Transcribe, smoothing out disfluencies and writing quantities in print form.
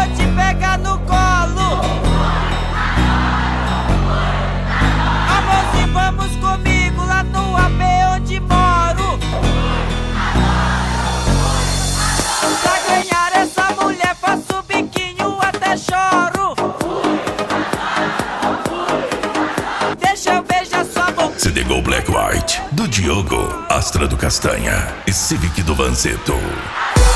vou te pegar no colo. Amorzinho, vamos comigo lá no AP onde moro. Pra ganhar essa mulher faço biquinho até choro. Deixa eu beijar sua boca. CD Go Black White, do Diogo, Astra do Castanha e Civic do Vanzeto.